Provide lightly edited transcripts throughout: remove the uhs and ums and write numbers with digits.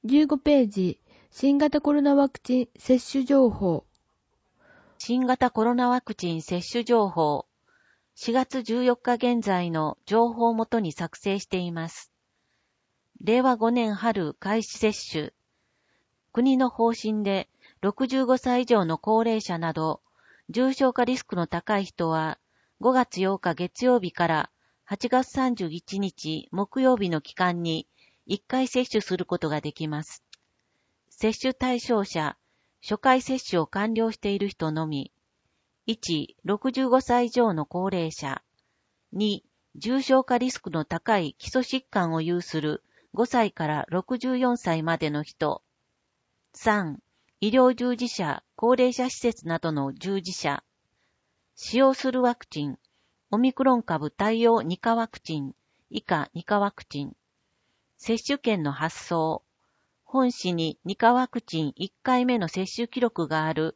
15ページ、新型コロナワクチン接種情報。 新型コロナワクチン接種情報。4月14日現在の情報をもとに作成しています。令和5年春開始接種。国の方針で65歳以上の高齢者など、重症化リスクの高い人は5月8日月曜日から8月31日木曜日の期間に1回接種することができます。接種対象者、初回接種を完了している人のみ。1、65歳以上の高齢者。2、重症化リスクの高い基礎疾患を有する5歳から64歳までの人。3、医療従事者、高齢者施設などの従事者。使用するワクチン、オミクロン株対応2価ワクチン、以下2価ワクチン。接種券の発送。本市に2価ワクチン1回目の接種記録がある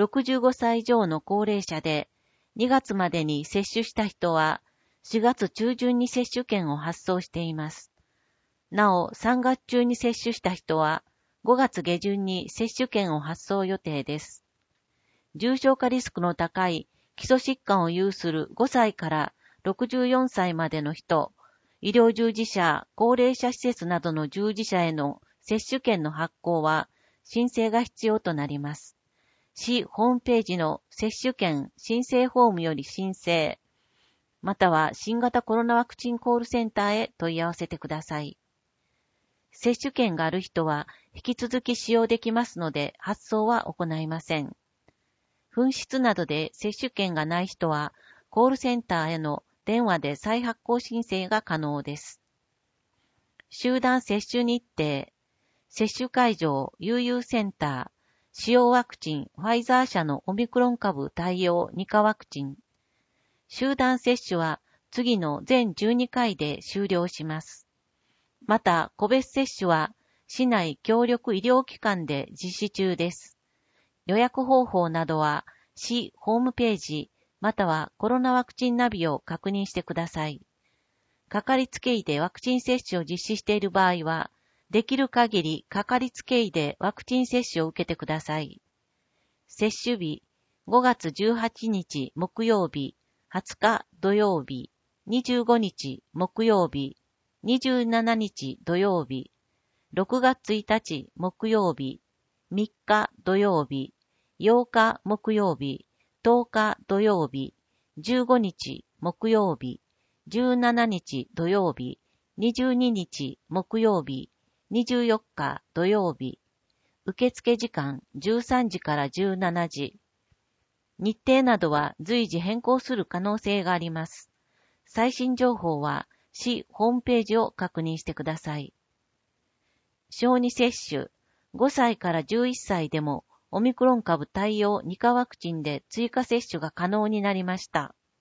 65歳以上の高齢者で、2月までに接種した人は、4月中旬に接種券を発送しています。なお、3月中に接種した人は、5月下旬に接種券を発送予定です。重症化リスクの高い基礎疾患を有する5歳から64歳までの人、医療従事者、高齢者施設などの従事者への接種券の発行は申請が必要となります。市ホームページの接種券申請フォームより申請、または新型コロナワクチンコールセンターへ問い合わせてください。接種券がある人は引き続き使用できますので発送は行いません。紛失などで接種券がない人はコールセンターへの電話で再発行申請が可能です。集団接種日程、接種会場、悠々センター、使用ワクチン、ファイザー社のオミクロン株対応2価ワクチン。集団接種は次の全12回で終了します。また、個別接種は市内協力医療機関で実施中です。予約方法などは市ホームページ、またはコロナワクチンナビを確認してください。かかりつけ医でワクチン接種を実施している場合は、できる限りかかりつけ医でワクチン接種を受けてください。接種日、5月18日木曜日、20日土曜日、25日木曜日、27日土曜日、6月1日木曜日、3日土曜日、8日木曜日、10日土曜日、15日木曜日、17日土曜日、22日木曜日、24日土曜日。受付時間13時から17時。日程などは随時変更する可能性があります。最新情報は市ホームページを確認してください。小児接種。5歳から11歳でもオミクロン株対応2価ワクチンで追加接種が可能になりました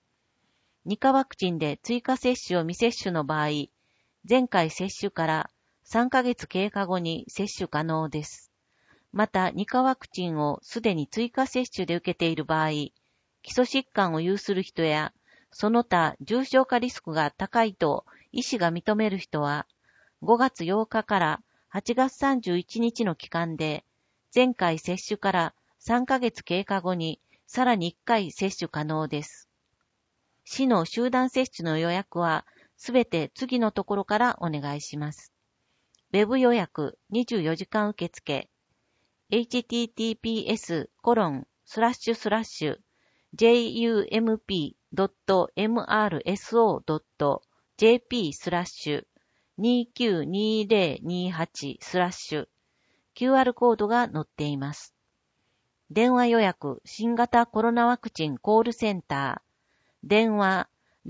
。2価ワクチンで追加接種を未接種の場合、前回接種から3ヶ月経過後に接種可能です。また、2価ワクチンをすでに追加接種で受けている場合、基礎疾患を有する人や、その他重症化リスクが高いと医師が認める人は、5月8日から8月31日の期間で、前回接種から3ヶ月経過後にさらに1回接種可能です。市の集団接種の予約は、すべて次のところからお願いします。ウェブ予約24時間受付。https://jump.mrso.jp/292028/ QR コードが載っています。電話予約新型コロナワクチンコールセンター。電話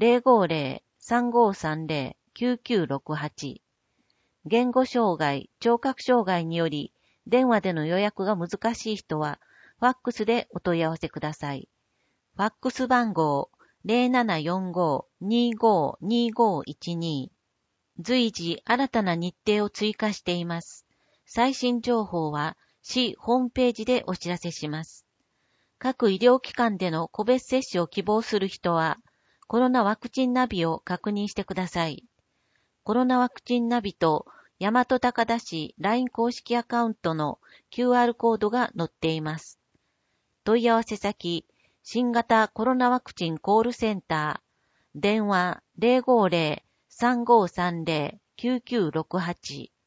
050-3530-9968。言語障害、聴覚障害により、電話での予約が難しい人は、ファックスでお問い合わせください。ファックス番号 0745-252512。随時新たな日程を追加しています。最新情報は市ホームページでお知らせします。各医療機関での個別接種を希望する人は、コロナワクチンナビを確認してください。コロナワクチンナビと大和高田市 LINE 公式アカウントの QR コードが載っています。問い合わせ先、新型コロナワクチンコールセンター、電話 050-3530-9968